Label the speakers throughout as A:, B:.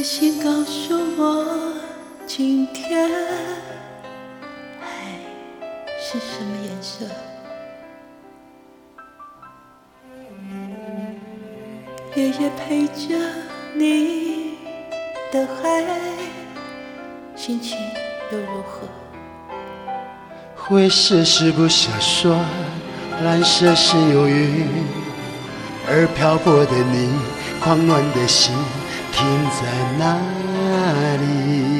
A: 心告诉我，今天爱是什么颜色？夜夜陪着你的海，心情又如何？
B: 灰色是部小说，蓝色是忧郁，而漂泊的你，狂乱的心停在哪里？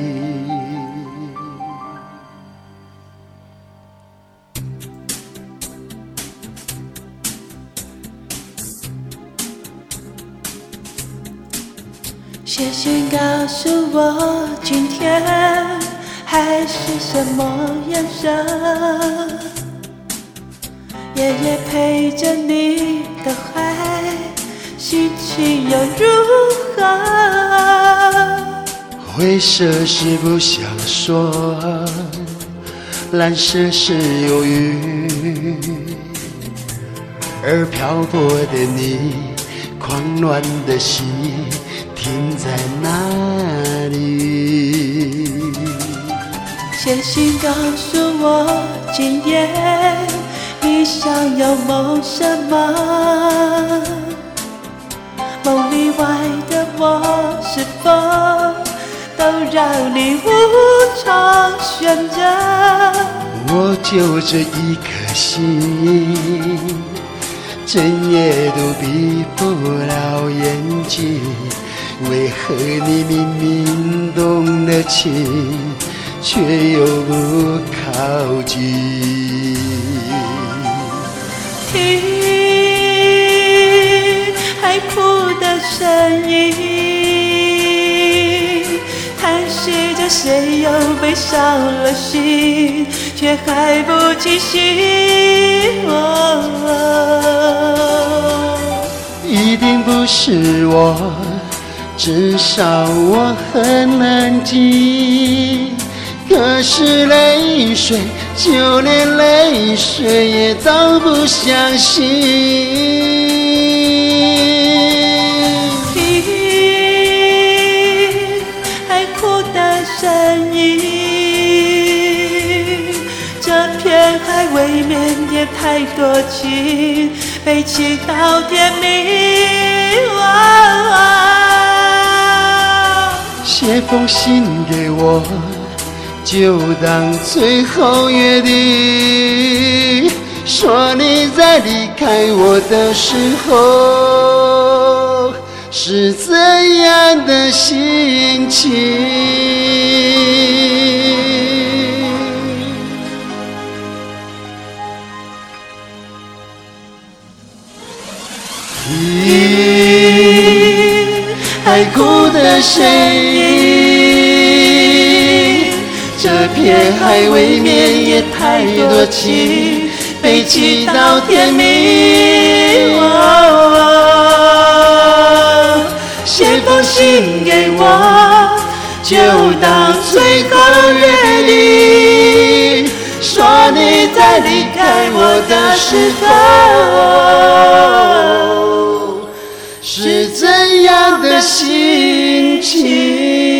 A: 写信告诉我，今天海是什么颜色？夜夜陪着你的海，心情又如何？
B: 灰色是部小说，蓝色是忧郁，而漂泊的你，狂乱的心停在哪里？
A: 写信告诉我，今夜你想要梦什么？梦里外的我，是否都让你无从选择？
B: 我就这一颗心，整夜都闭不了眼睛，为何你明明动了情，却又不靠近？
A: 听海哭的声音，叹息着谁又被伤了心，却还不清醒。
B: 一定不是我，至少我很冷静。可是泪水，就连泪水也都不相信。
A: 听海哭的声音，这片海未免也太多情，悲情到天明。
B: 写封信给我，就当最后约定，说你在离开我的时候是怎样的心情。听海哭的声音，这片海未免也太多情，悲情到天明。写封信给我，就当最后约定，说你在离开我的时候是怎样的心情。